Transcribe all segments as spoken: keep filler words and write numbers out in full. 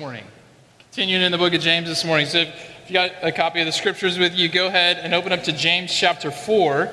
morning. Continuing in the book of James this morning. So if you got a copy of the scriptures with you, go ahead and open up to James chapter four.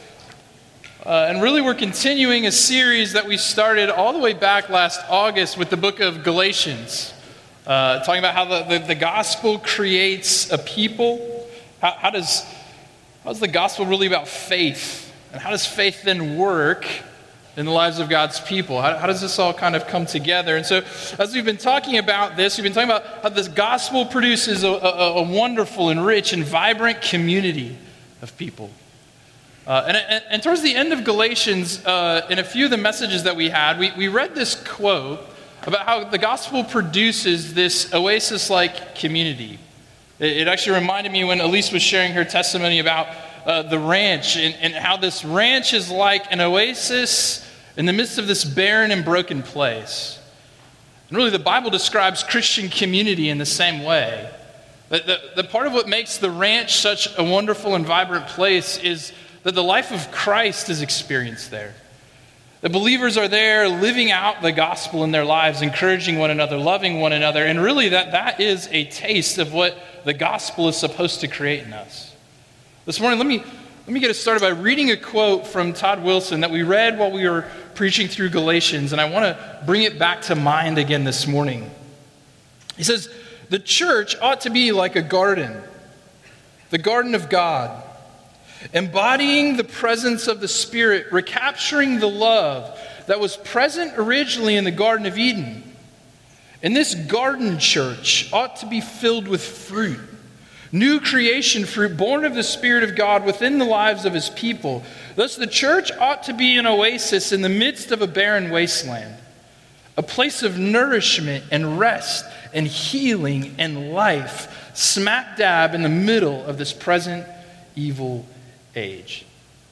Uh, and really we're continuing a series that we started all the way back last August with the book of Galatians. Uh, talking about how the, the, the gospel creates a people. How, how does how's the gospel really about faith? And how does faith then work in the lives of God's people? How, how does this all kind of come together? And so as we've been talking about this, we've been talking about how this gospel produces a, a, a wonderful and rich and vibrant community of people. Uh, and, and, and towards the end of Galatians, uh, in a few of the messages that we had, we, we read this quote about how the gospel produces this oasis-like community. It, it actually reminded me when Elise was sharing her testimony about uh, the ranch and, and how this ranch is like an oasis in the midst of this barren and broken place. And really the Bible describes Christian community in the same way. The, the, the part of what makes the ranch such a wonderful and vibrant place is that the life of Christ is experienced there. The believers are there living out the gospel in their lives, encouraging one another, loving one another, and really that, that is a taste of what the gospel is supposed to create in us. This morning, let me, let me get us started by reading a quote from Todd Wilson that we read while we were preaching through Galatians, and I want to bring it back to mind again this morning. He says, "The church ought to be like a garden, the garden of God, embodying the presence of the Spirit, recapturing the love that was present originally in the Garden of Eden. And this garden church ought to be filled with fruit, new creation fruit born of the Spirit of God within the lives of His people. Thus the church ought to be an oasis in the midst of a barren wasteland, a place of nourishment and rest and healing and life, smack dab in the middle of this present evil age."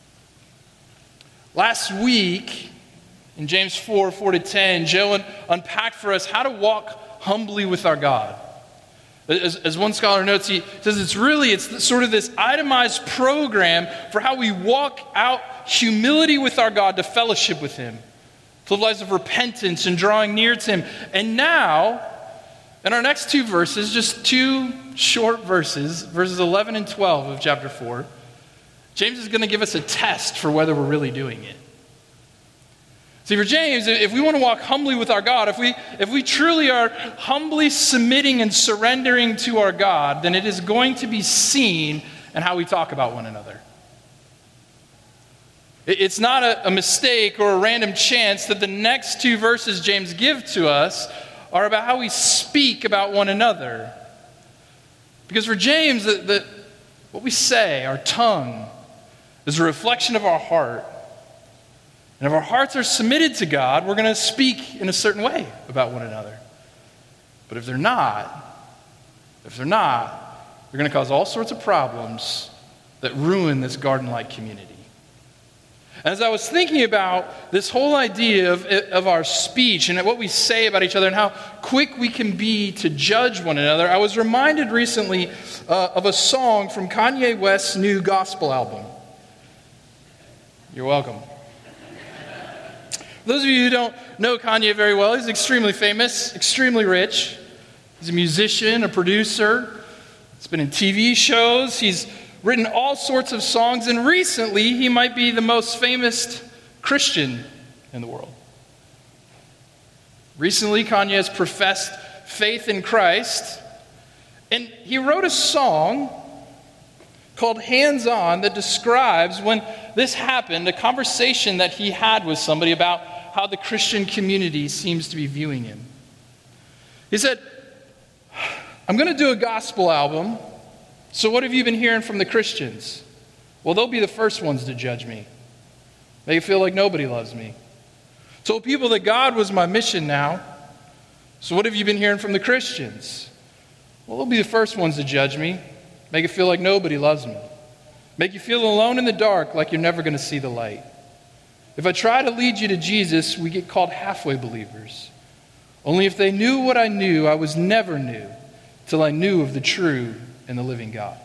Last week, in James four, four to ten, Joe un- unpacked for us how to walk humbly with our God. As, as one scholar notes, he says it's really, it's sort of this itemized program for how we walk out humility with our God to fellowship with Him, to live lives of repentance and drawing near to Him. And now, in our next two verses, just two short verses, verses eleven and twelve of chapter four, James is going to give us a test for whether we're really doing it. See, for James, if we want to walk humbly with our God, if we if we truly are humbly submitting and surrendering to our God, then it is going to be seen in how we talk about one another. It's not a, a mistake or a random chance that the next two verses James gives to us are about how we speak about one another. Because for James, the, the, what we say, our tongue, is a reflection of our heart. And if our hearts are submitted to God, we're going to speak in a certain way about one another. But if they're not, if they're not, they're going to cause all sorts of problems that ruin this garden-like community. And as I was thinking about this whole idea of, of our speech and what we say about each other and how quick we can be to judge one another, I was reminded recently uh, of a song from Kanye West's new gospel album. You're welcome. For those of you who don't know Kanye very well, he's extremely famous, extremely rich. He's a musician, a producer. He's been in T V shows. He's written all sorts of songs, and recently he might be the most famous Christian in the world. Recently, Kanye has professed faith in Christ, and he wrote a song called Hands On that describes when this happened, a conversation that he had with somebody about how the Christian community seems to be viewing him. He said, "I'm going to do a gospel album. So what have you been hearing from the Christians? Well, they'll be the first ones to judge me. They feel like nobody loves me. Told people that God was my mission now. So what have you been hearing from the Christians? Well, they'll be the first ones to judge me. Make it feel like nobody loves me. Make you feel alone in the dark, like you're never going to see the light. If I try to lead you to Jesus, we get called halfway believers. Only if they knew what I knew, I was never new, till I knew of the true and the living God."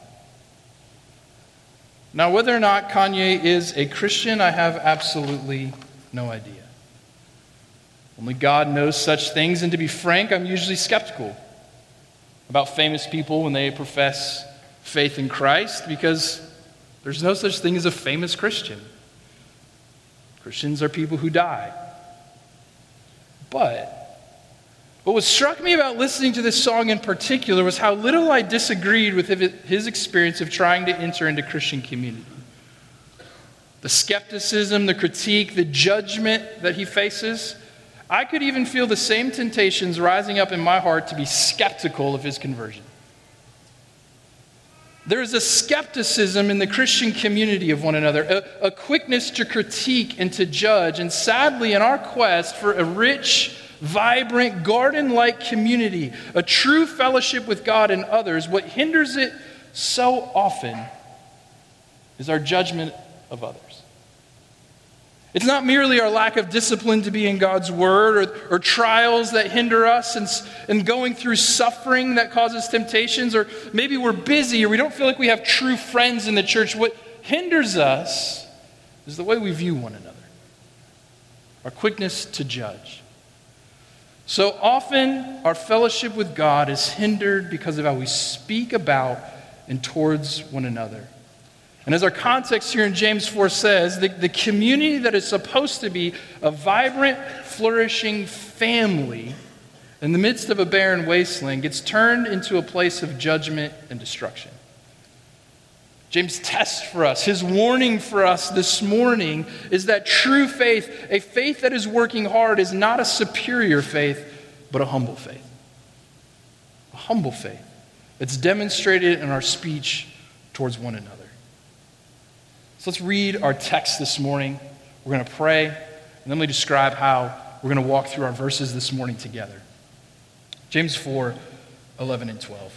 Now, whether or not Kanye is a Christian, I have absolutely no idea. Only God knows such things, and to be frank, I'm usually skeptical about famous people when they profess faith in Christ, because there's no such thing as a famous Christian. Christians are people who die. But But what struck me about listening to this song in particular was how little I disagreed with his experience of trying to enter into Christian community. The skepticism, the critique, the judgment that he faces, I could even feel the same temptations rising up in my heart to be skeptical of his conversion. There is a skepticism in the Christian community of one another, a, a quickness to critique and to judge, and sadly in our quest for a rich, vibrant, garden-like community, a true fellowship with God and others, what hinders it so often is our judgment of others. It's not merely our lack of discipline to be in God's word or, or trials that hinder us and, and going through suffering that causes temptations, or maybe we're busy or we don't feel like we have true friends in the church. What hinders us is the way we view one another, our quickness to judge. So often, our fellowship with God is hindered because of how we speak about and towards one another. And as our context here in James four says, the, the community that is supposed to be a vibrant, flourishing family in the midst of a barren wasteland gets turned into a place of judgment and destruction. James' test for us, his warning for us this morning is that true faith, a faith that is working hard, is not a superior faith, but a humble faith. A humble faith that's demonstrated in our speech towards one another. So let's read our text this morning. We're going to pray, and then we describe how we're going to walk through our verses this morning together. James four, eleven and twelve.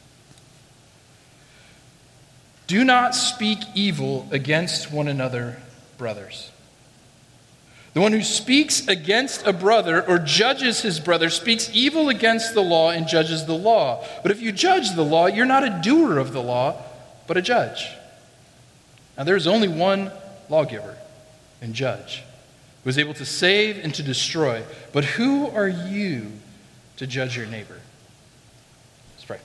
Do not speak evil against one another, brothers. The one who speaks against a brother or judges his brother speaks evil against the law and judges the law. But if you judge the law, you're not a doer of the law, but a judge. Now there is only one lawgiver and judge who is able to save and to destroy. But who are you to judge your neighbor? Let's pray.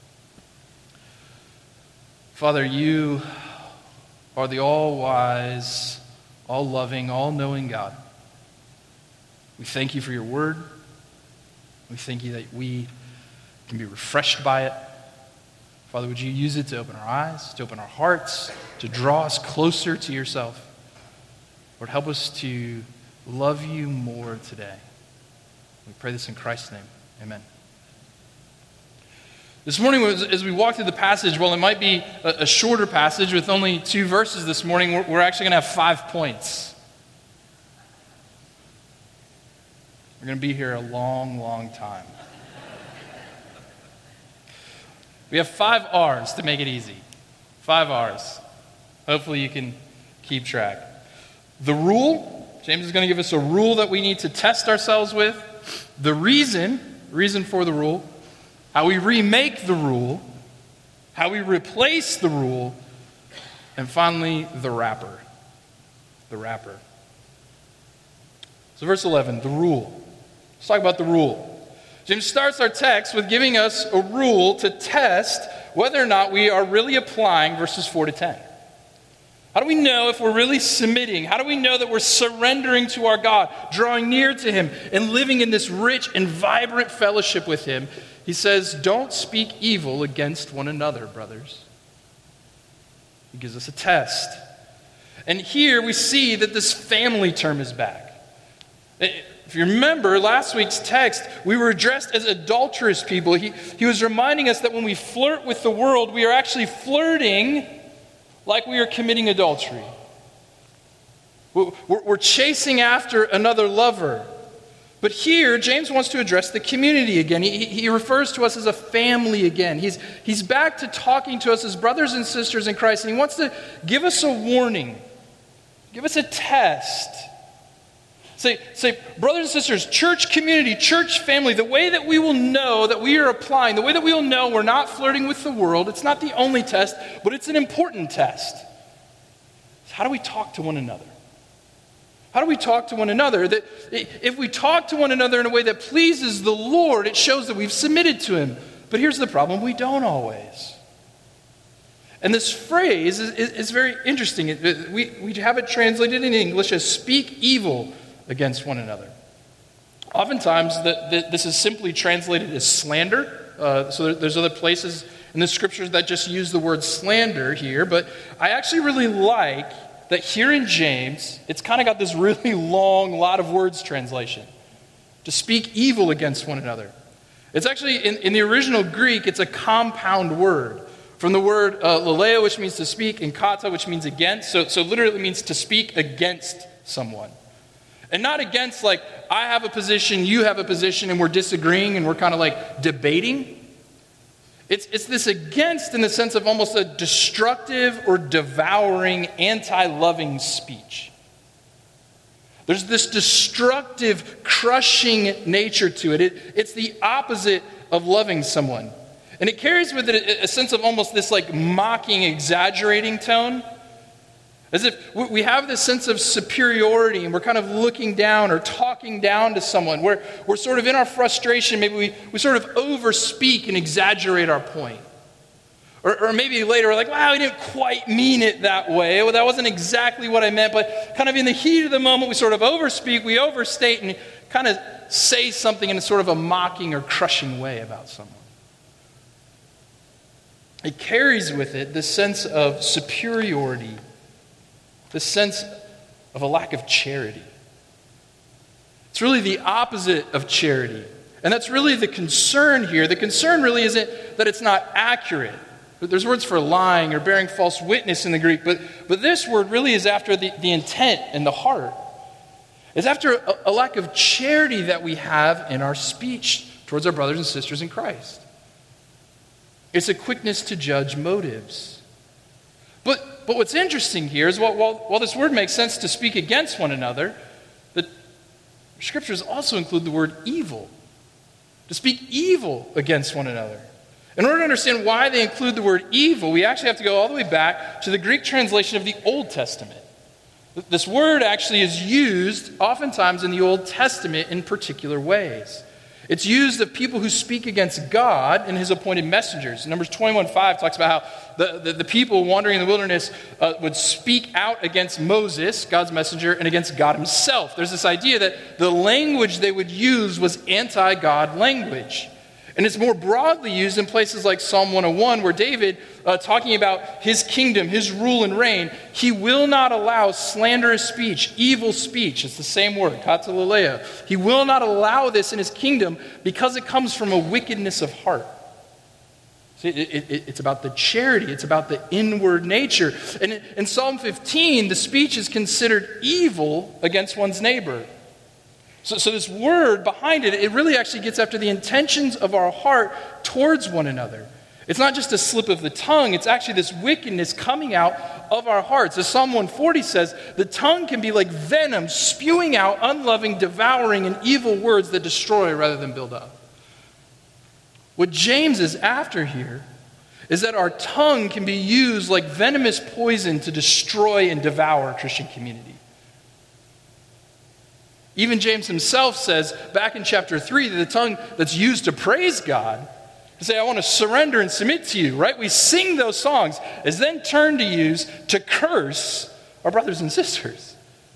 Father, you are the all-wise, all-loving, all-knowing God. We thank you for your word. We thank you that we can be refreshed by it. Father, would you use it to open our eyes, to open our hearts, to draw us closer to yourself? Lord, help us to love you more today. We pray this in Christ's name. Amen. This morning, as we walk through the passage, while it might be a shorter passage with only two verses this morning, we're actually going to have five points. We're going to be here a long, long time. We have five R's to make it easy. Five R's. Hopefully you can keep track. The rule. James is going to give us a rule that we need to test ourselves with. The reason. Reason for the rule. How we remake the rule. How we replace the rule. And finally, the wrapper. The wrapper. So verse eleven, the rule. Let's talk about the rule. James starts our text with giving us a rule to test whether or not we are really applying verses four to ten. How do we know if we're really submitting? How do we know that we're surrendering to our God, drawing near to Him, and living in this rich and vibrant fellowship with Him? He says, don't speak evil against one another, brothers. He gives us a test. And here we see that this family term is back. If you remember last week's text, we were addressed as adulterous people. He, he was reminding us that when we flirt with the world, we are actually flirting like we are committing adultery. We're, we're chasing after another lover. But here, James wants to address the community again. He, he refers to us as a family again. He's, he's back to talking to us as brothers and sisters in Christ, and he wants to give us a warning, give us a test. Say, say, brothers and sisters, church community, church family, the way that we will know that we are applying, the way that we will know we're not flirting with the world, it's not the only test, but it's an important test. So how do we talk to one another? How do we talk to one another? That if we talk to one another in a way that pleases the Lord, it shows that we've submitted to Him. But here's the problem, we don't always. And this phrase is, is, is very interesting. It, we, we have it translated in English as speak evil against one another. Oftentimes, the, the, this is simply translated as slander. Uh, so there, there's other places in the scriptures that just use the word slander here. But I actually really like that here in James, it's kind of got this really long, lot of words translation. To speak evil against one another. It's actually, in, in the original Greek, it's a compound word. From the word uh, laleo, which means to speak, and kata, which means against. So, so literally it means to speak against someone. And not against like, I have a position, you have a position, and we're disagreeing, and we're kind of like debating. It's, it's this against in the sense of almost a destructive or devouring, anti-loving speech. There's this destructive, crushing nature to it. it. It's the opposite of loving someone. And it carries with it a, a sense of almost this like mocking, exaggerating tone. As if we have this sense of superiority and we're kind of looking down or talking down to someone. We're, we're sort of in our frustration, maybe we, we sort of overspeak and exaggerate our point. Or, or maybe later we're like, wow, I didn't quite mean it that way. Well, that wasn't exactly what I meant. But kind of in the heat of the moment, we sort of overspeak, we overstate, and kind of say something in a sort of a mocking or crushing way about someone. It carries with it the sense of superiority, the sense of a lack of charity. It's really the opposite of charity. And that's really the concern here. The concern really isn't that it's not accurate. There's words for lying or bearing false witness in the Greek, but, but this word really is after the, the intent and the heart. It's after a, a lack of charity that we have in our speech towards our brothers and sisters in Christ. It's a quickness to judge motives. But, but what's interesting here is while, while, while this word makes sense to speak against one another, the scriptures also include the word evil. To speak evil against one another. In order to understand why they include the word evil, we actually have to go all the way back to the Greek translation of the Old Testament. This word actually is used oftentimes in the Old Testament in particular ways. It's used of people who speak against God and his appointed messengers. Numbers twenty-one five talks about how the, the, the people wandering in the wilderness uh, would speak out against Moses, God's messenger, and against God himself. There's this idea that the language they would use was anti-God language. And it's more broadly used in places like Psalm one oh one, where David, uh, talking about his kingdom, his rule and reign, he will not allow slanderous speech, evil speech. It's the same word, katalaleia. He will not allow this in his kingdom because it comes from a wickedness of heart. See, it, it, it's about the charity. It's about the inward nature. And in, in Psalm fifteen, the speech is considered evil against one's neighbor. So, so this word behind it, it really actually gets after the intentions of our heart towards one another. It's not just a slip of the tongue. It's actually this wickedness coming out of our hearts. As Psalm one forty says, the tongue can be like venom, spewing out unloving, devouring, and evil words that destroy rather than build up. What James is after here is that our tongue can be used like venomous poison to destroy and devour a Christian community. Even James himself says back in chapter three that the tongue that's used to praise God, to say, I want to surrender and submit to you, right? We sing those songs, is then turned to use to curse our brothers and sisters.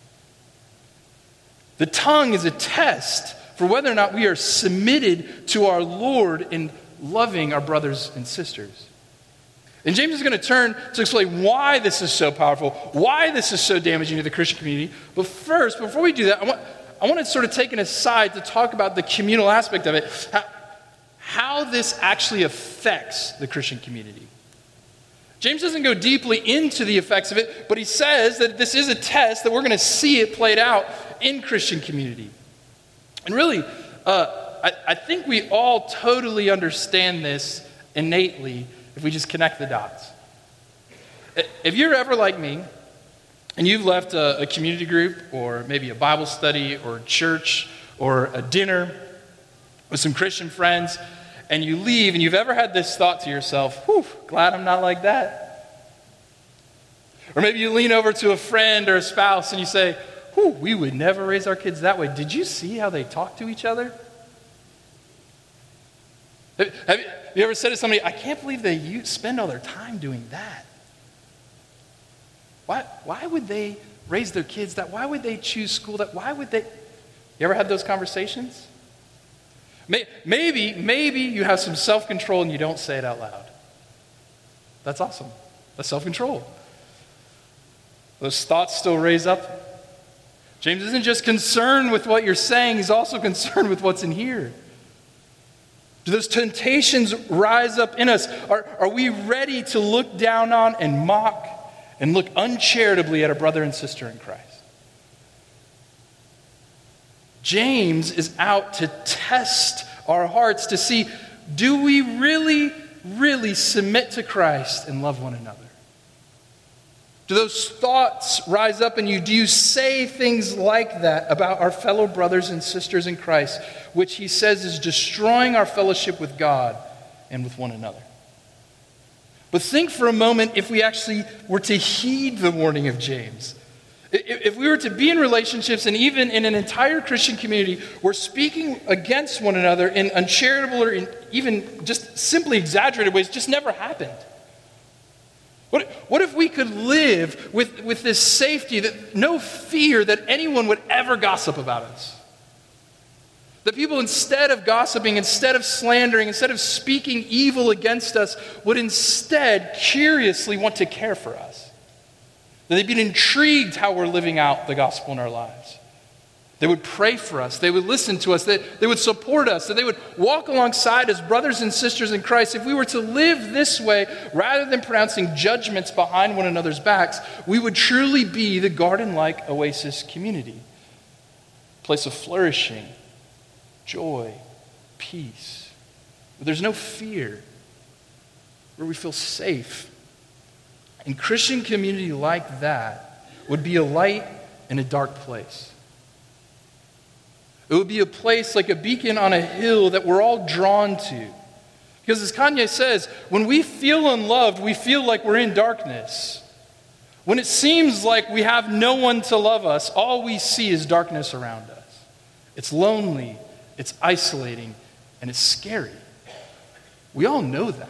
The tongue is a test for whether or not we are submitted to our Lord in loving our brothers and sisters. And James is going to turn to explain why this is so powerful, why this is so damaging to the Christian community. But first, before we do that, I want, I want to sort of take an aside to talk about the communal aspect of it, how, how this actually affects the Christian community. James doesn't go deeply into the effects of it, but he says that this is a test, that we're going to see it played out in Christian community. And really, uh, I, I think we all totally understand this innately if we just connect the dots. If you're ever like me, and you've left a, a community group, or maybe a Bible study, or church, or a dinner with some Christian friends, and you leave, and you've ever had this thought to yourself, whew, glad I'm not like that. Or maybe you lean over to a friend or a spouse, and you say, whew, we would never raise our kids that way. Did you see how they talk to each other? Have, have you ever said to somebody, I can't believe they use, spend all their time doing that? Why, why would they raise their kids that? Why would they choose school that? Why would they? You ever had those conversations? Maybe, maybe you have some self-control and you don't say it out loud. That's awesome. That's self-control. Those thoughts still raise up. James isn't just concerned with what you're saying, he's also concerned with what's in here. Do those temptations rise up in us? Are, are we ready to look down on and mock and look uncharitably at a brother and sister in Christ? James is out to test our hearts to see, do we really, really submit to Christ and love one another? Do those thoughts rise up in you? Do you say things like that about our fellow brothers and sisters in Christ, which he says is destroying our fellowship with God and with one another? But think for a moment if we actually were to heed the warning of James. If we were to be in relationships and even in an entire Christian community, we're speaking against one another in uncharitable or in even just simply exaggerated ways, just never happened. What, what if we could live with, with this safety, that no fear that anyone would ever gossip about us? That people, instead of gossiping, instead of slandering, instead of speaking evil against us, would instead curiously want to care for us. That they'd be intrigued how we're living out the gospel in our lives. They would pray for us. They would listen to us. They, they would support us. That they would walk alongside as brothers and sisters in Christ. If we were to live this way, rather than pronouncing judgments behind one another's backs, we would truly be the garden-like oasis community. A place of flourishing, joy, peace. Where there's no fear. Where we feel safe. And Christian community like that would be a light in a dark place. It would be a place like a beacon on a hill that we're all drawn to. Because as Kanye says, when we feel unloved, we feel like we're in darkness. When it seems like we have no one to love us, all we see is darkness around us. It's lonely, it's isolating, and it's scary. We all know that.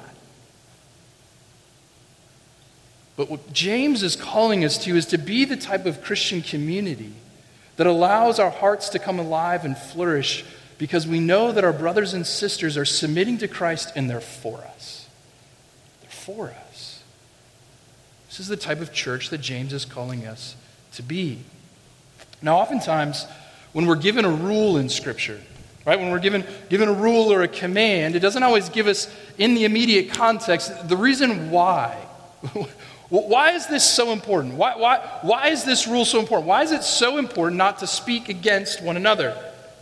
But what James is calling us to is to be the type of Christian community that allows our hearts to come alive and flourish because we know that our brothers and sisters are submitting to Christ and they're for us. They're for us. This is the type of church that James is calling us to be. Now, oftentimes, when we're given a rule in Scripture, right, when we're given, given a rule or a command, it doesn't always give us, in the immediate context, the reason why. Why is this so important? Why, why, why is this rule so important? Why is it so important not to speak against one another?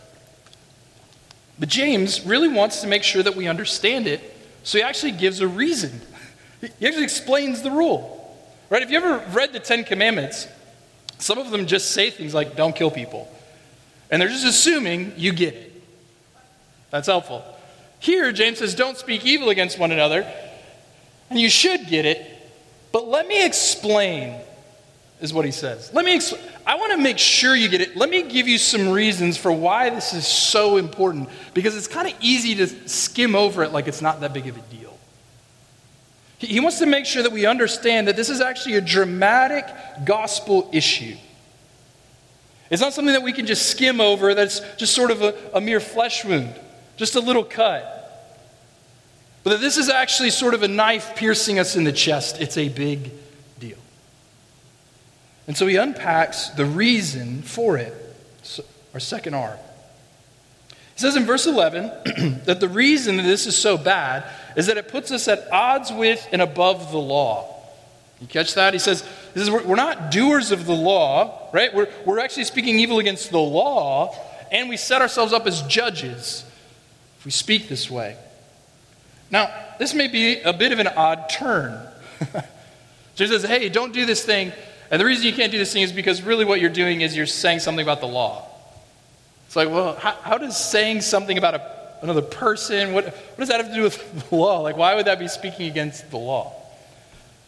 But James really wants to make sure that we understand it, so he actually gives a reason. He actually explains the rule. Right? If you ever read the Ten Commandments, some of them just say things like, don't kill people. And they're just assuming you get it. That's helpful. Here, James says, don't speak evil against one another, and you should get it. But let me explain, is what he says. Let me. Expl- I want to make sure you get it. Let me give you some reasons for why this is so important, because it's kind of easy to skim over it like it's not that big of a deal. He, he wants to make sure that we understand that this is actually a dramatic gospel issue. It's not something that we can just skim over, that's just sort of a, a mere flesh wound, just a little cut. But that this is actually sort of a knife piercing us in the chest. It's a big deal. And so he unpacks the reason for it. So our second R. He says in verse eleven that the reason that this is so bad is that it puts us at odds with and above the law. You catch that? He says, he says we're, we're not doers of the law, right? We're, we're actually speaking evil against the law, and we set ourselves up as judges if we speak this way. Now, this may be a bit of an odd turn. Jesus says, hey, don't do this thing. And the reason you can't do this thing is because really what you're doing is you're saying something about the law. It's like, well, how, how does saying something about a, another person, what, what does that have to do with the law? Like, why would that be speaking against the law?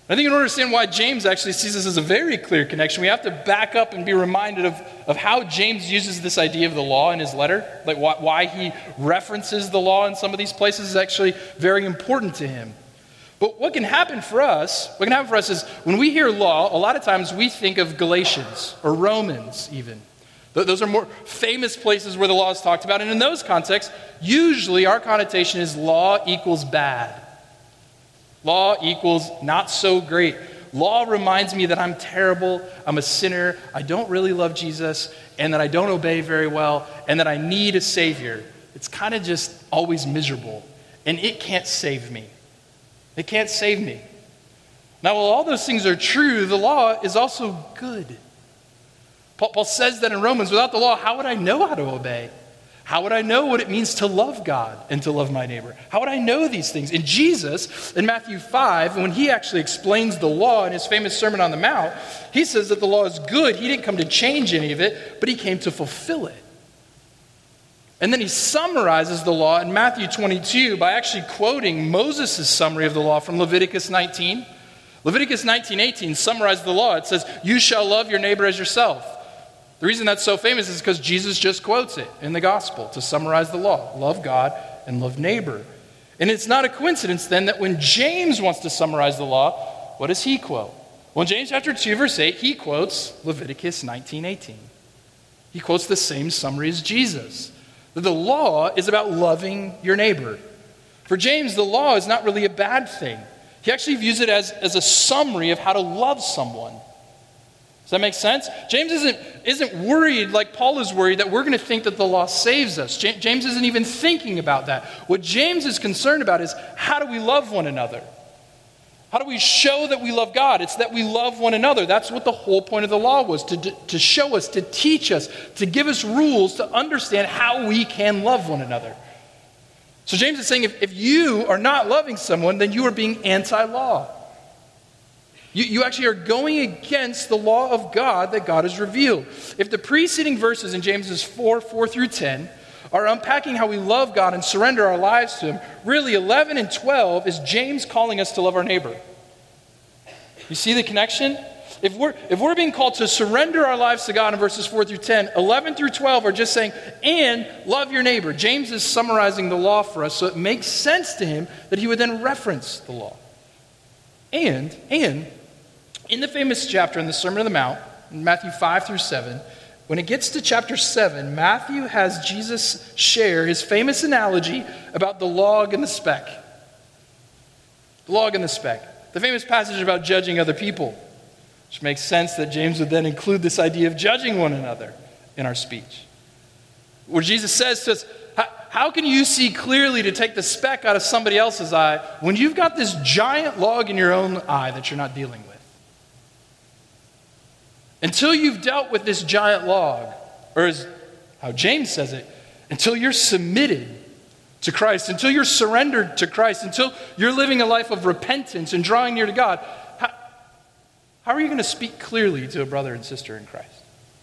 I think in order to understand why James actually sees this as a very clear connection, we have to back up and be reminded of, of how James uses this idea of the law in his letter. Like why, why he references the law in some of these places is actually very important to him. But what can happen for us, what can happen for us is when we hear law, a lot of times we think of Galatians or Romans even. Those are more famous places where the law is talked about. And in those contexts, usually our connotation is law equals bad. Law equals not so great. Law reminds me that I'm terrible, I'm a sinner, I don't really love Jesus, and that I don't obey very well, and that I need a Savior. It's kind of just always miserable, and it can't save me. It can't save me. Now, while all those things are true, the law is also good. Paul, Paul says that in Romans, without the law, how would I know how to obey? How would I know what it means to love God and to love my neighbor? How would I know these things? And Jesus, in Matthew five, when he actually explains the law in his famous Sermon on the Mount, he says that the law is good. He didn't come to change any of it, but he came to fulfill it. And then he summarizes the law in Matthew twenty-two by actually quoting Moses' summary of the law from Leviticus nineteen. Leviticus nineteen eighteen summarizes the law. It says, "You shall love your neighbor as yourself." The reason that's so famous is because Jesus just quotes it in the gospel to summarize the law. Love God and love neighbor. And it's not a coincidence then that when James wants to summarize the law, what does he quote? Well, in James chapter two, verse eight, he quotes Leviticus nineteen eighteen. He quotes the same summary as Jesus. That the law is about loving your neighbor. For James, the law is not really a bad thing. He actually views it as, as a summary of how to love someone. Does that make sense? James isn't, isn't worried like Paul is worried that we're going to think that the law saves us. James isn't even thinking about that. What James is concerned about is how do we love one another? How do we show that we love God? It's that we love one another. That's what the whole point of the law was, to, to show us, to teach us, to give us rules to understand how we can love one another. So James is saying if, if you are not loving someone, then you are being anti-law. You, you actually are going against the law of God that God has revealed. If the preceding verses in James four, four through ten are unpacking how we love God and surrender our lives to Him, really eleven and twelve is James calling us to love our neighbor. You see the connection? If we're, if we're being called to surrender our lives to God in verses four through ten, eleven through twelve are just saying, and love your neighbor. James is summarizing the law for us, so it makes sense to him that he would then reference the law. And, and, in the famous chapter in the Sermon on the Mount, in Matthew five through seven, when it gets to chapter seven, Matthew has Jesus share his famous analogy about the log and the speck. The log and the speck. The famous passage about judging other people, which makes sense that James would then include this idea of judging one another in our speech. Where Jesus says to us, how can you see clearly to take the speck out of somebody else's eye when you've got this giant log in your own eye that you're not dealing with? Until you've dealt with this giant log, or as how James says it, until you're submitted to Christ, until you're surrendered to Christ, until you're living a life of repentance and drawing near to God, how, how are you going to speak clearly to a brother and sister in Christ?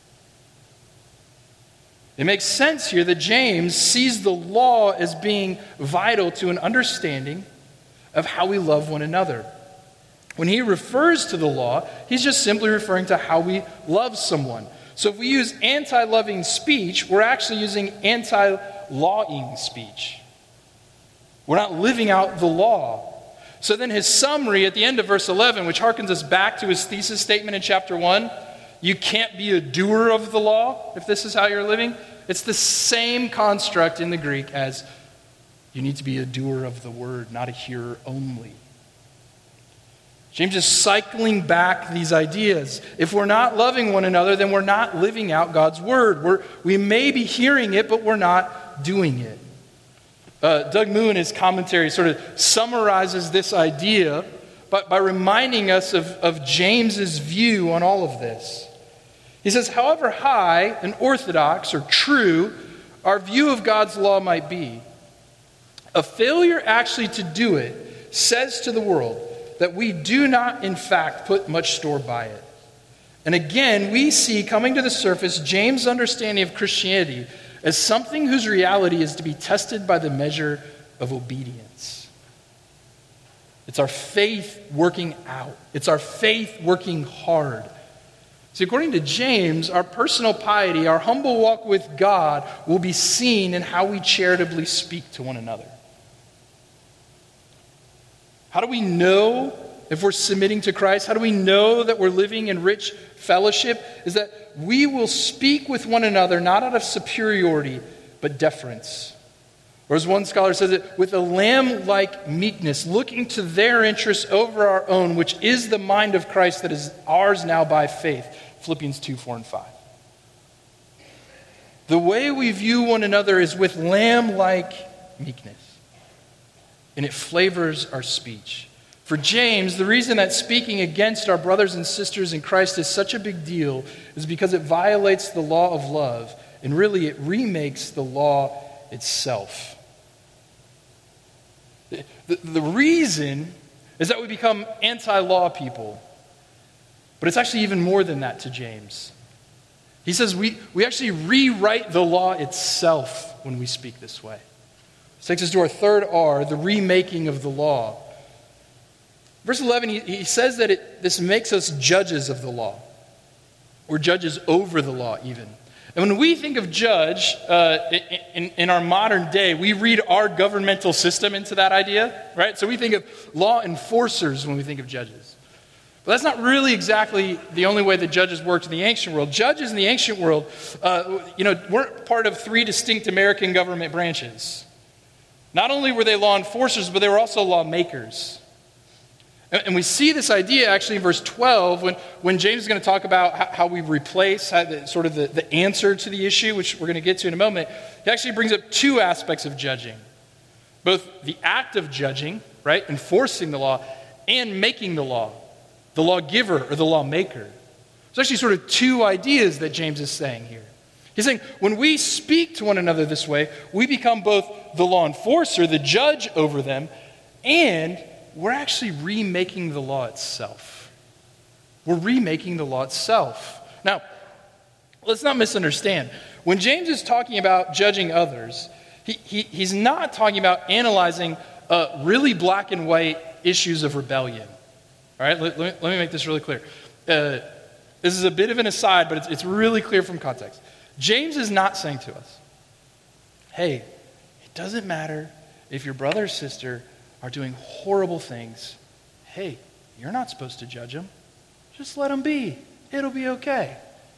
It makes sense here that James sees the law as being vital to an understanding of how we love one another. When he refers to the law, he's just simply referring to how we love someone. So if we use anti-loving speech, we're actually using anti-lawing speech. We're not living out the law. So then his summary at the end of verse eleven, which harkens us back to his thesis statement in chapter one, you can't be a doer of the law if this is how you're living. It's the same construct in the Greek as you need to be a doer of the word, not a hearer only. James is cycling back these ideas. If we're not loving one another, then we're not living out God's word. We're, we may be hearing it, but we're not doing it. Uh, Doug Moo in his commentary sort of summarizes this idea by, by reminding us of, of James's view on all of this. He says, however high and orthodox or true our view of God's law might be, a failure actually to do it says to the world that we do not, in fact, put much store by it. And again, we see coming to the surface James' understanding of Christianity as something whose reality is to be tested by the measure of obedience. It's our faith working out. It's our faith working hard. See, according to James, our personal piety, our humble walk with God will be seen in how we charitably speak to one another. How do we know if we're submitting to Christ? How do we know that we're living in rich fellowship? Is that we will speak with one another not out of superiority, but deference. Or as one scholar says it, with a lamb-like meekness, looking to their interests over our own, which is the mind of Christ that is ours now by faith. Philippians two, four, and five. The way we view one another is with lamb-like meekness. And it flavors our speech. For James, the reason that speaking against our brothers and sisters in Christ is such a big deal is because it violates the law of love, and really it remakes the law itself. The, the, the reason is that we become anti-law people. But it's actually even more than that to James. He says we, we actually rewrite the law itself when we speak this way. This takes us to our third R, the remaking of the law. Verse eleven, he, he says that it, this makes us judges of the law. We're judges over the law even. And when we think of judge, uh, in, in our modern day, we read our governmental system into that idea, right? So we think of law enforcers when we think of judges. But that's not really exactly the only way that judges worked in the ancient world. Judges in the ancient world, uh, you know, weren't part of three distinct American government branches. Not only were they law enforcers, but they were also lawmakers. And we see this idea actually in verse twelve when, when James is going to talk about how, how we replace how the, sort of the, the answer to the issue, which we're going to get to in a moment. He actually brings up two aspects of judging. Both the act of judging, right, enforcing the law, and making the law, the lawgiver or the lawmaker. There's actually sort of two ideas that James is saying here. He's saying when we speak to one another this way, we become both the law enforcer, the judge over them, and we're actually remaking the law itself. We're remaking the law itself. Now, let's not misunderstand. When James is talking about judging others, he, he, he's not talking about analyzing uh, really black and white issues of rebellion. All right, let, let, me, let me make this really clear. Uh, this is a bit of an aside, but it's, it's really clear from context. James is not saying to us, hey, it doesn't matter if your brother or sister are doing horrible things. Hey, you're not supposed to judge them. Just let them be. It'll be okay.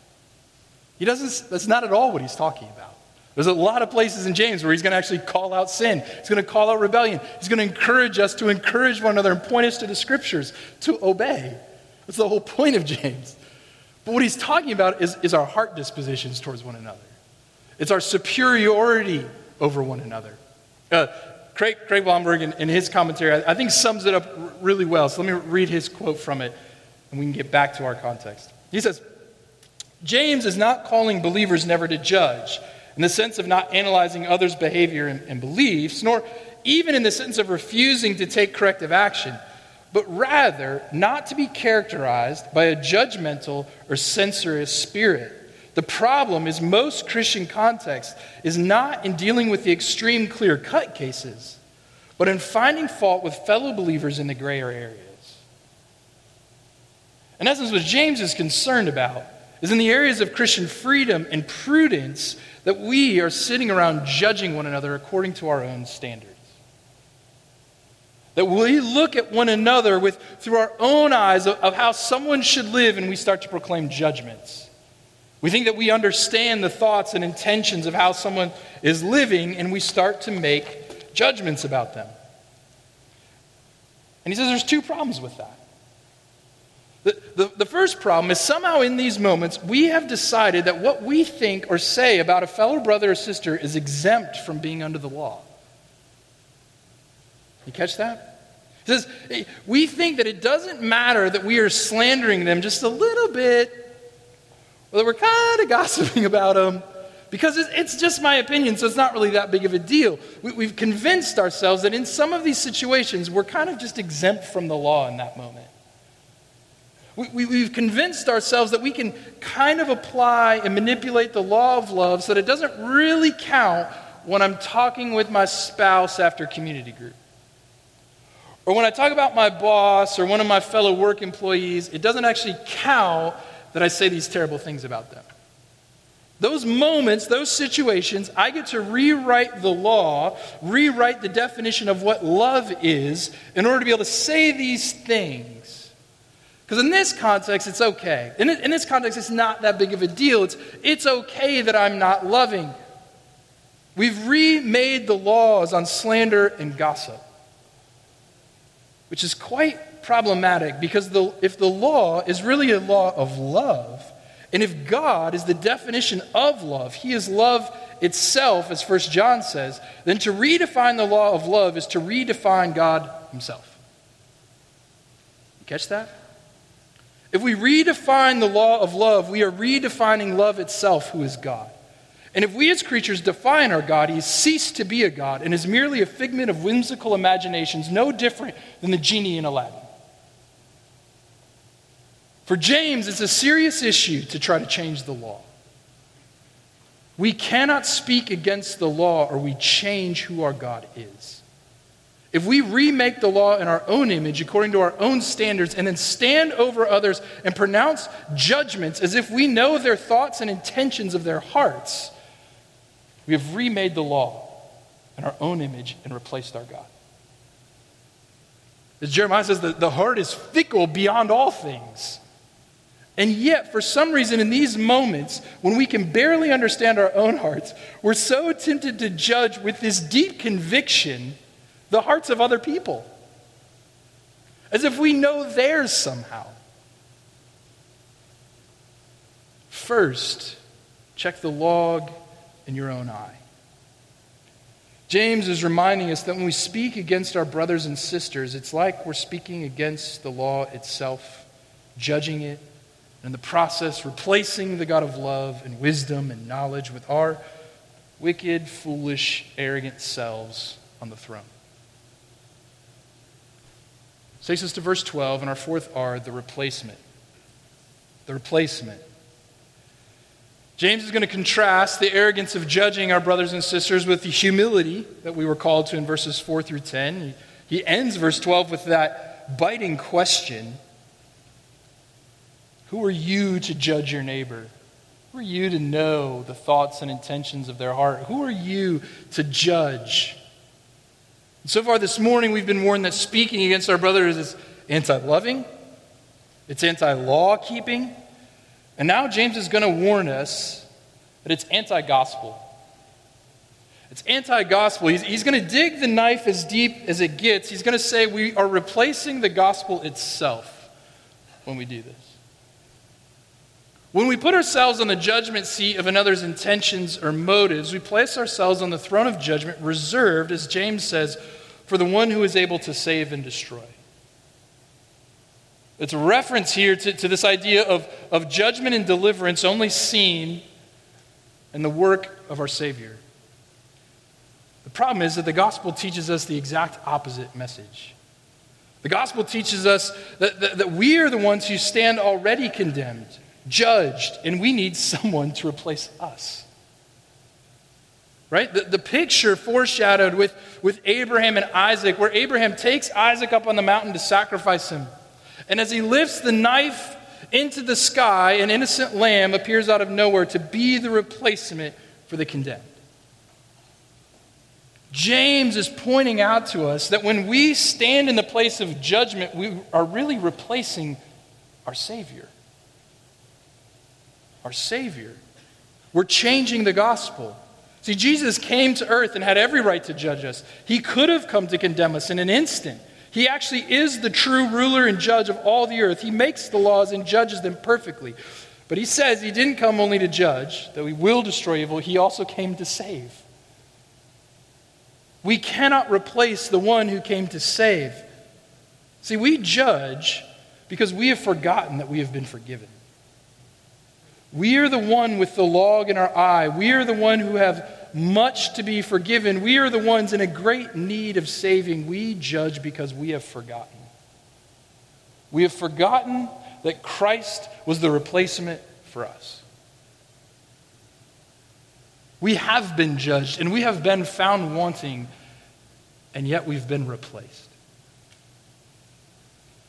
He doesn't, that's not at all what he's talking about. There's a lot of places in James where he's going to actually call out sin. He's going to call out rebellion. He's going to encourage us to encourage one another and point us to the scriptures to obey. That's the whole point of James. But what he's talking about is, is our heart dispositions towards one another. It's our superiority over one another. Uh, Craig, Craig Blomberg, in, in his commentary, I, I think sums it up r- really well. So let me read his quote from it, and we can get back to our context. He says, James is not calling believers never to judge, in the sense of not analyzing others' behavior and, and beliefs, nor even in the sense of refusing to take corrective action, but rather not to be characterized by a judgmental or censorious spirit. The problem is most Christian context is not in dealing with the extreme clear-cut cases, but in finding fault with fellow believers in the grayer areas. In essence, what James is concerned about is in the areas of Christian freedom and prudence that we are sitting around judging one another according to our own standards. That we look at one another with through our own eyes of, of how someone should live, and we start to proclaim judgments. We think that we understand the thoughts and intentions of how someone is living, and we start to make judgments about them. And he says there's two problems with that. The, the, the first problem is somehow in these moments, we have decided that what we think or say about a fellow brother or sister is exempt from being under the law. You catch that? He says, we think that it doesn't matter that we are slandering them just a little bit, or that we're kind of gossiping about them, because it's just my opinion, so it's not really that big of a deal. We, we've convinced ourselves that in some of these situations, we're kind of just exempt from the law in that moment. We, we, we've convinced ourselves that we can kind of apply and manipulate the law of love so that it doesn't really count when I'm talking with my spouse after community group. Or when I talk about my boss or one of my fellow work employees, it doesn't actually count that I say these terrible things about them. Those moments, those situations, I get to rewrite the law, rewrite the definition of what love is in order to be able to say these things. Because in this context, it's okay. In, in this context, it's not that big of a deal. It's, it's okay that I'm not loving. We've remade the laws on slander and gossip, which is quite problematic because the, if the law is really a law of love, and if God is the definition of love, he is love itself, as First John says, then to redefine the law of love is to redefine God himself. You catch that? If we redefine the law of love, we are redefining love itself, who is God. And if we as creatures define our God, he has ceased to be a God and is merely a figment of whimsical imaginations, no different than the genie in Aladdin. For James, it's a serious issue to try to change the law. We cannot speak against the law or we change who our God is. If we remake the law in our own image, according to our own standards, and then stand over others and pronounce judgments as if we know their thoughts and intentions of their hearts, we have remade the law in our own image and replaced our God. As Jeremiah says, the, the heart is fickle beyond all things. And yet, for some reason, in these moments, when we can barely understand our own hearts, we're so tempted to judge with this deep conviction the hearts of other people, as if we know theirs somehow. First, check the log in your own eye. James is reminding us that when we speak against our brothers and sisters, it's like we're speaking against the law itself, judging it, and in the process replacing the God of love and wisdom and knowledge with our wicked, foolish, arrogant selves on the throne. This takes us to verse twelve, and our fourth R, the replacement. The replacement. James is going to contrast the arrogance of judging our brothers and sisters with the humility that we were called to in verses four through ten. He, he ends verse twelve with that biting question: who are you to judge your neighbor? Who are you to know the thoughts and intentions of their heart? Who are you to judge? And so far this morning, we've been warned that speaking against our brothers is anti-loving, it's anti-law-keeping, and now James is going to warn us that it's anti-gospel. It's anti-gospel. He's, he's going to dig the knife as deep as it gets. He's going to say we are replacing the gospel itself when we do this. When we put ourselves on the judgment seat of another's intentions or motives, we place ourselves on the throne of judgment reserved, as James says, for the one who is able to save and destroy. It's a reference here to, to this idea of, of judgment and deliverance only seen in the work of our Savior. The problem is that the gospel teaches us the exact opposite message. The gospel teaches us that, that, that we are the ones who stand already condemned, judged, and we need someone to replace us. Right? The, the picture foreshadowed with, with Abraham and Isaac, where Abraham takes Isaac up on the mountain to sacrifice him. And as he lifts the knife into the sky, an innocent lamb appears out of nowhere to be the replacement for the condemned. James is pointing out to us that when we stand in the place of judgment, we are really replacing our Savior. Our Savior. We're changing the gospel. See, Jesus came to earth and had every right to judge us. He could have come to condemn us in an instant. He actually is the true ruler and judge of all the earth. He makes the laws and judges them perfectly. But he says he didn't come only to judge, though he will destroy evil. He also came to save. We cannot replace the one who came to save. See, we judge because we have forgotten that we have been forgiven. We are the one with the log in our eye. We are the one who have much to be forgiven. We are the ones in a great need of saving. We judge because we have forgotten. We have forgotten that Christ was the replacement for us. We have been judged and we have been found wanting, and yet we've been replaced.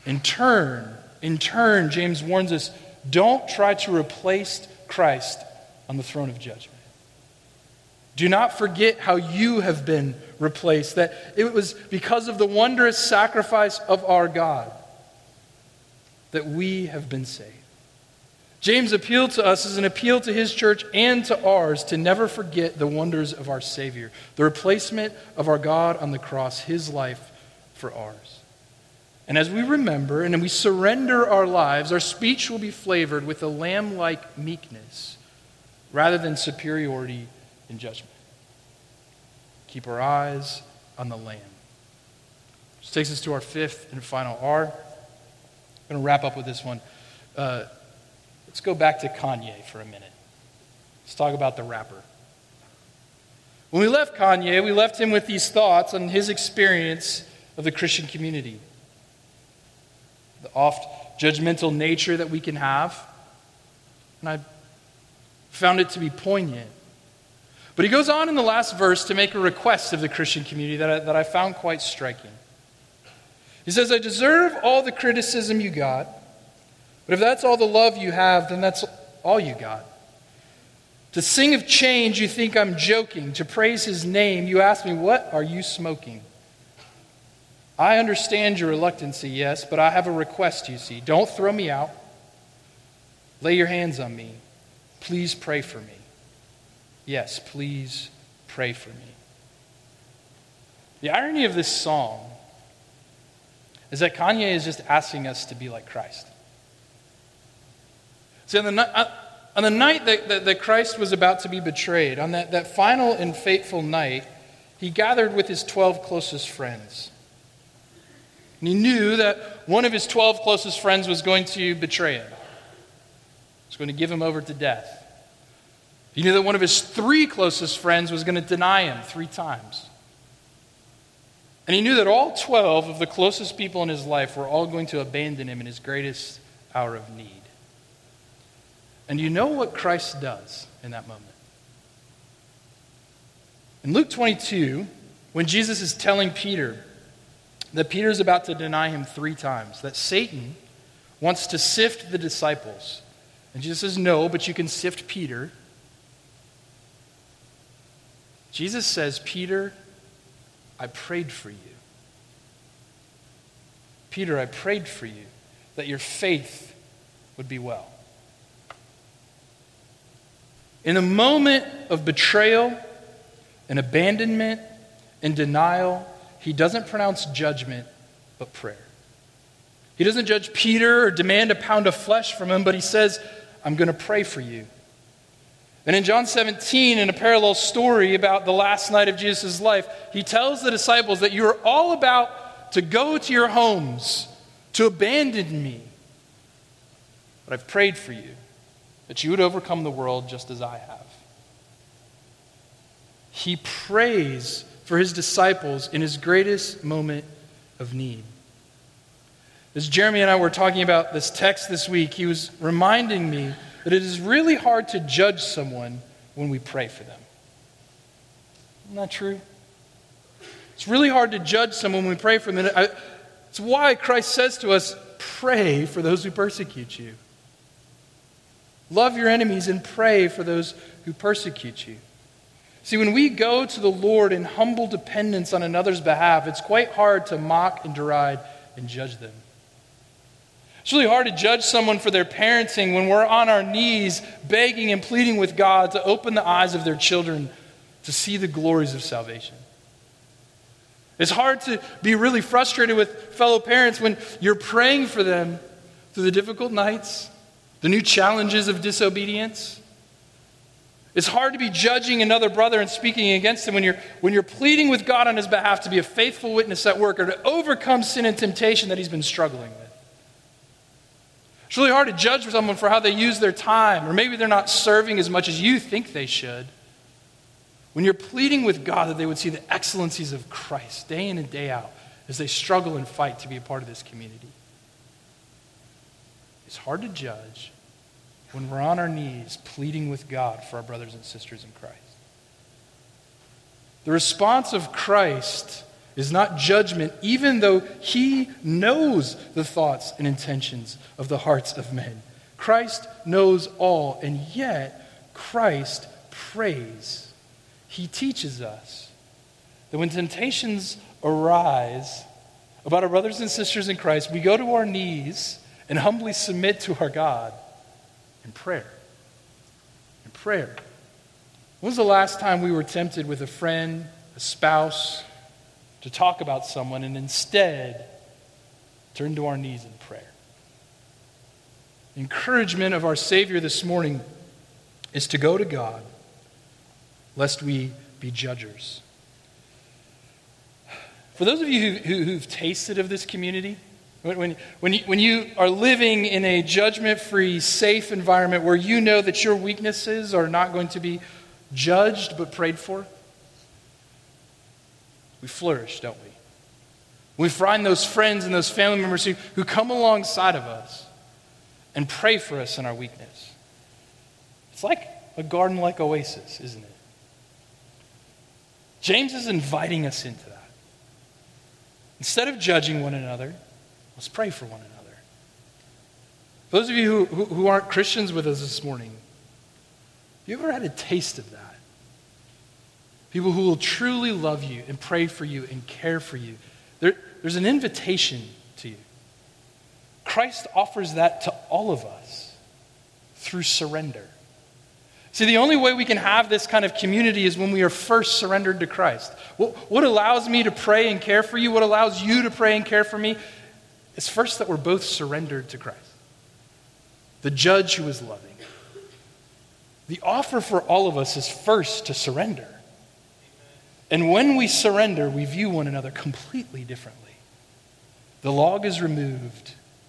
In turn, in turn, James warns us, don't try to replace Christ on the throne of judgment. Do not forget how you have been replaced, that it was because of the wondrous sacrifice of our God that we have been saved. James' appeal to us is an appeal to his church and to ours to never forget the wonders of our Savior, the replacement of our God on the cross, his life for ours. And as we remember and we surrender our lives, our speech will be flavored with a lamb-like meekness rather than superiority in judgment. Keep our eyes on the Lamb. Which takes us to our fifth and final R. I'm going to wrap up with this one. Uh, let's go back to Kanye for a minute. Let's talk about the rapper. When we left Kanye, we left him with these thoughts on his experience of the Christian community. The oft judgmental nature that we can have. And I found it to be poignant. But he goes on in the last verse to make a request of the Christian community that I, that I found quite striking. He says, I deserve all the criticism you got, but if that's all the love you have, then that's all you got. To sing of change, you think I'm joking. To praise his name, you ask me, what are you smoking? I understand your reluctancy, yes, but I have a request, you see. Don't throw me out. Lay your hands on me. Please pray for me. Yes, please pray for me. The irony of this song is that Kanye is just asking us to be like Christ. See, on the, on the night that, that, that Christ was about to be betrayed, on that, that final and fateful night, he gathered with his twelve closest friends. And he knew that one of his twelve closest friends was going to betray him. Was going to give him over to death. He knew that one of his three closest friends was going to deny him three times. And he knew that all twelve of the closest people in his life were all going to abandon him in his greatest hour of need. And you know what Christ does in that moment? In Luke twenty-two, when Jesus is telling Peter that Peter is about to deny him three times, that Satan wants to sift the disciples. And Jesus says, no, but you can sift Peter. Jesus says, Peter, I prayed for you. Peter, I prayed for you that your faith would be well. In a moment of betrayal and abandonment and denial, he doesn't pronounce judgment, but prayer. He doesn't judge Peter or demand a pound of flesh from him, but he says, I'm going to pray for you. And in John seventeen, in a parallel story about the last night of Jesus' life, he tells the disciples that you are all about to go to your homes, to abandon me. But I've prayed for you, that you would overcome the world just as I have. He prays for his disciples in his greatest moment of need. As Jeremy and I were talking about this text this week, he was reminding me that it is really hard to judge someone when we pray for them. Isn't that true? It's really hard to judge someone when we pray for them. And it's why Christ says to us, pray for those who persecute you. Love your enemies and pray for those who persecute you. See, when we go to the Lord in humble dependence on another's behalf, it's quite hard to mock and deride and judge them. It's really hard to judge someone for their parenting when we're on our knees begging and pleading with God to open the eyes of their children to see the glories of salvation. It's hard to be really frustrated with fellow parents when you're praying for them through the difficult nights, the new challenges of disobedience. It's hard to be judging another brother and speaking against him when you're, when you're pleading with God on his behalf to be a faithful witness at work or to overcome sin and temptation that he's been struggling with. It's really hard to judge someone for how they use their time, or maybe they're not serving as much as you think they should. When you're pleading with God that they would see the excellencies of Christ day in and day out as they struggle and fight to be a part of this community. It's hard to judge when we're on our knees pleading with God for our brothers and sisters in Christ. The response of Christ is not judgment, even though he knows the thoughts and intentions of the hearts of men. Christ knows all, and yet Christ prays. He teaches us that when temptations arise about our brothers and sisters in Christ, we go to our knees and humbly submit to our God in prayer. In prayer. When was the last time we were tempted with a friend, a spouse, to talk about someone and instead turn to our knees in prayer? The encouragement of our Savior this morning is to go to God, lest we be judgers. For those of you who, who, who've tasted of this community, when, when, when, you, when you are living in a judgment-free, safe environment where you know that your weaknesses are not going to be judged but prayed for, we flourish, don't we? We find those friends and those family members who, who come alongside of us and pray for us in our weakness. It's like a garden-like oasis, isn't it? James is inviting us into that. Instead of judging one another, let's pray for one another. For those of you who, who, who aren't Christians with us this morning, have you ever had a taste of that? People who will truly love you and pray for you and care for you. There, there's an invitation to you. Christ offers that to all of us through surrender. See, the only way we can have this kind of community is when we are first surrendered to Christ. What, what allows me to pray and care for you, what allows you to pray and care for me, is first that we're both surrendered to Christ, the judge who is loving. The offer for all of us is first to surrender. And when we surrender, we view one another completely differently. The log is removed.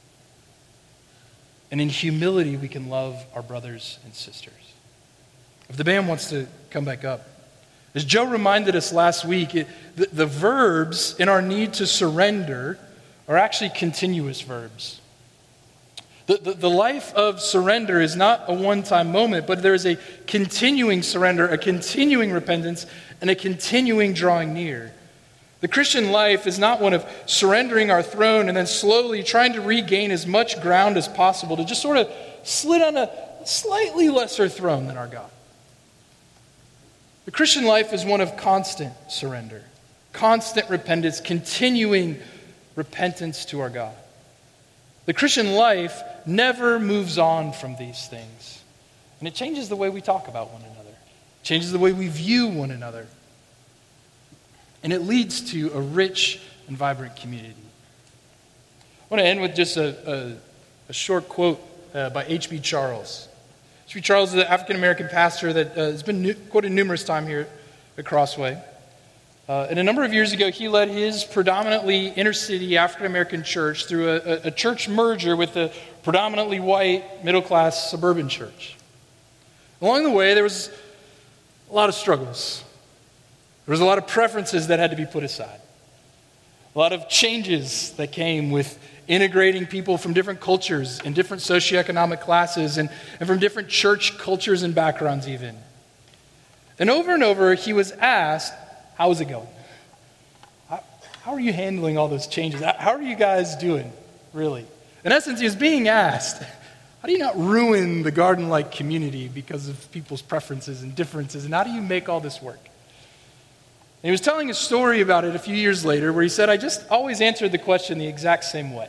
And in humility, we can love our brothers and sisters. If the band wants to come back up. As Joe reminded us last week, it, the, the verbs in our need to surrender are actually continuous verbs. The, the, the life of surrender is not a one-time moment, but there is a continuing surrender, a continuing repentance, and a continuing drawing near. The Christian life is not one of surrendering our throne and then slowly trying to regain as much ground as possible to just sort of sit on a slightly lesser throne than our God. The Christian life is one of constant surrender, constant repentance, continuing repentance to our God. The Christian life never moves on from these things. And it changes the way we talk about one another. It changes the way we view one another. And it leads to a rich and vibrant community. I want to end with just a, a, a short quote uh, by H B Charles. H B Charles is an African-American pastor that uh, has been nu- quoted numerous times here at Crossway. Uh, and a number of years ago, he led his predominantly inner-city African-American church through a, a, a church merger with a predominantly white, middle-class suburban church. Along the way, there was a lot of struggles. There was a lot of preferences that had to be put aside. A lot of changes that came with integrating people from different cultures and different socioeconomic classes and, and from different church cultures and backgrounds even. And over and over, he was asked, how is it going? How, how are you handling all those changes? How are you guys doing, really? In essence, he was being asked, how do you not ruin the garden-like community because of people's preferences and differences? And how do you make all this work? And he was telling a story about it a few years later where he said, I just always answered the question the exact same way.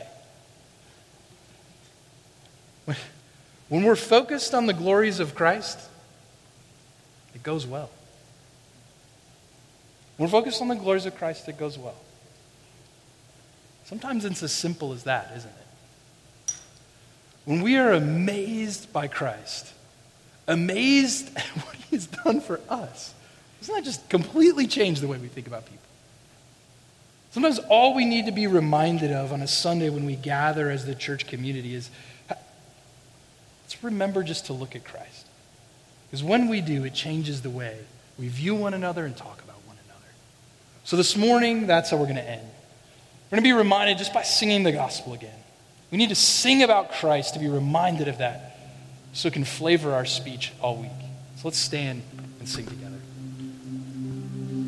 When we're focused on the glories of Christ, it goes well. When we're focused on the glories of Christ, it goes well. Sometimes it's as simple as that, isn't it? When we are amazed by Christ, amazed at what he has done for us, doesn't that just completely change the way we think about people? Sometimes all we need to be reminded of on a Sunday when we gather as the church community is, let's remember just to look at Christ. Because when we do, it changes the way we view one another and talk about one another. So this morning, that's how we're going to end. We're going to be reminded just by singing the gospel again. We need to sing about Christ to be reminded of that so it can flavor our speech all week. So let's stand and sing together.